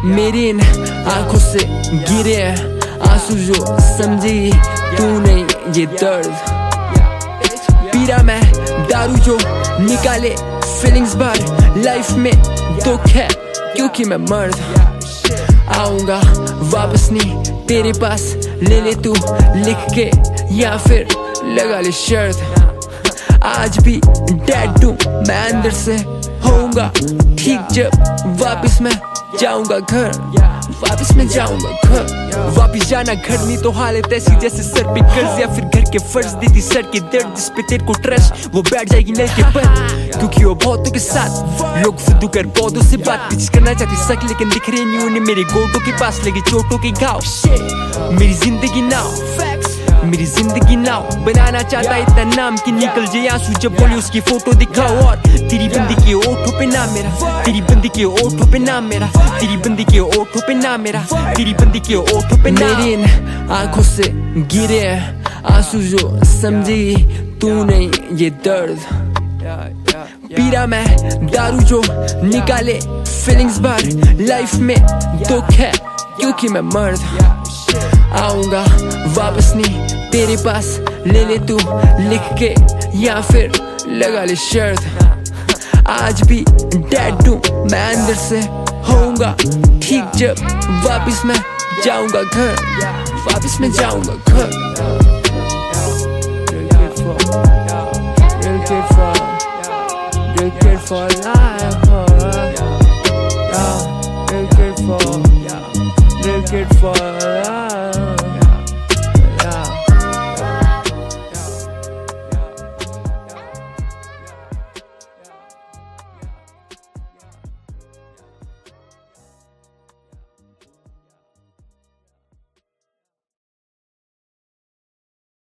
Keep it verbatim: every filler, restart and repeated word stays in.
मेरी इन आंखों से गिरे हैं आंसू जो समझी तू नहीं ये दर्द। पीरा मैं दारू जो निकाले फीलिंग्स बाहर, लाइफ में दुख है क्योंकि मैं मर्द। आऊंगा वापस नहीं तेरे पास, ले ले तू लिख के या फिर लगा ले शर्त। आज भी डेड हूँ मैं अंदर से, होऊंगा ठीक जब वापस मैं जाऊंगा घर, वापस मैं जाऊंगा घर। वापस जाना घर नहीं तो हालत ऐसी जैसे सर पे कर्ज या फिर घर के फर्ज दी थी सर के दर्द, जिस पे तेरे को ट्रस्ट वो बैठ जाएगी नल के पर। क्योंकि वो बहुतों के साथ लोग फुद्दू कर पौधों से बात पिच करना चाहती सक, लेकिन दिख रहे नहीं उन्हें मेरे गोटों के पास लगे चोटों के घाव। मेरी जिंदगी नाव, मेरी जिंदगी नाव बनाना चाहता इतना नाम कि निकल जाए आंसू जब बोले उसकी फोटो दिखाओ। और तेरी बंदी के ओठों पे नाम मेरा, तेरी बंदी के ओठों पे नाम मेरा, तेरी बंदी के ओठों पे नाम मेरा, तेरी बंदी के ओठों पे नाम। मेरी इन आंखों से गिरे हैं आंसू जो समझी तू नहीं ये दर्द। पीरा मैं दारू जो निकाले फीलिंग्स बाहर, लाइफ में दुख है क्योंकि मैं मर्द। आऊंगा वापस नहीं तेरे पास, ले ले तू लिख के या फिर लगा ले शर्त। आज भी डेड हूँ मैं अंदर से, होऊंगा ठीक जब वापस मैं जाऊंगा घर, वापस मैं जाऊंगा घर। For life, real kid for life.